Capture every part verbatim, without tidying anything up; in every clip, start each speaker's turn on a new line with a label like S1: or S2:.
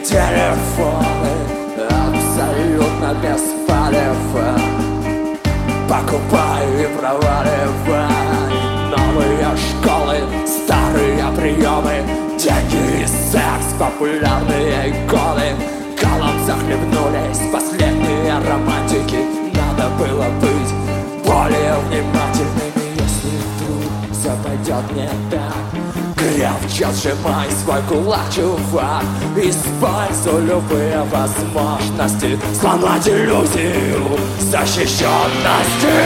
S1: Телефоны абсолютно без полива. Покупай и проваливай. Новые школы, старые приемы, деньги и секс, популярные иконы. Колом захлебнулись последние романтики. Надо было быть более внимательными. Если вдруг все пойдет не так, крепче сжимай свой кулак, чувак. Используй любые возможности сломать иллюзию защищенности.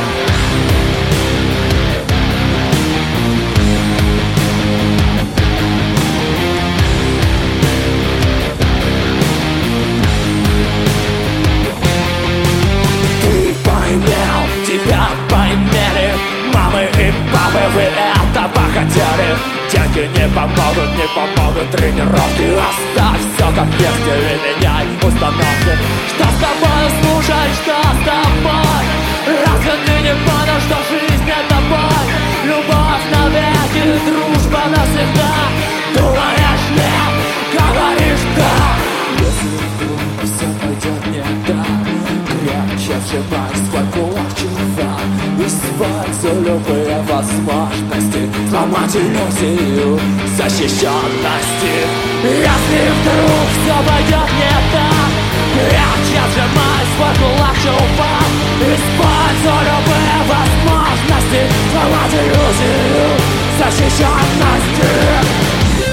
S1: Тебя поймели мамы и папы, вы этого хотели. Деньги не помогут, не помогут тренировки. Оставь все как прежде и меняй установки. Что с тобой, слушай, что с тобой? Разве ты не понял, что жизнь это бой? Любовь навеки, дружба навсегда. Думаешь нет, говоришь да. Если вдруг все пойдет не так, крепче сжимай свой кулак, чувак. Используй любые возможности сломать иллюзию защищенности. Если вдруг все пойдет не так, крепче сжимай свой кулак, чувак. Используй любые возможности сломать иллюзию защищенности.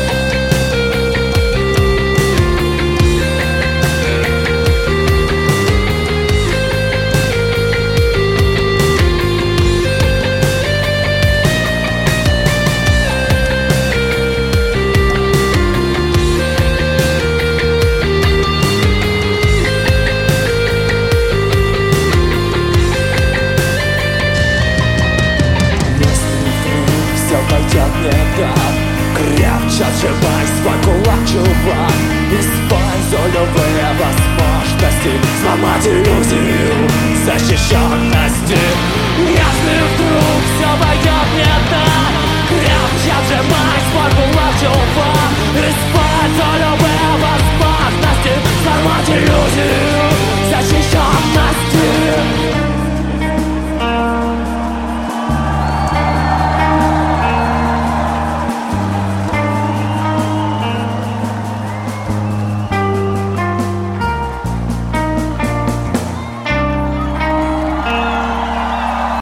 S1: Крепче сжимай свой кулак, чувак. Используй любые возможности сломать иллюзию защищенности.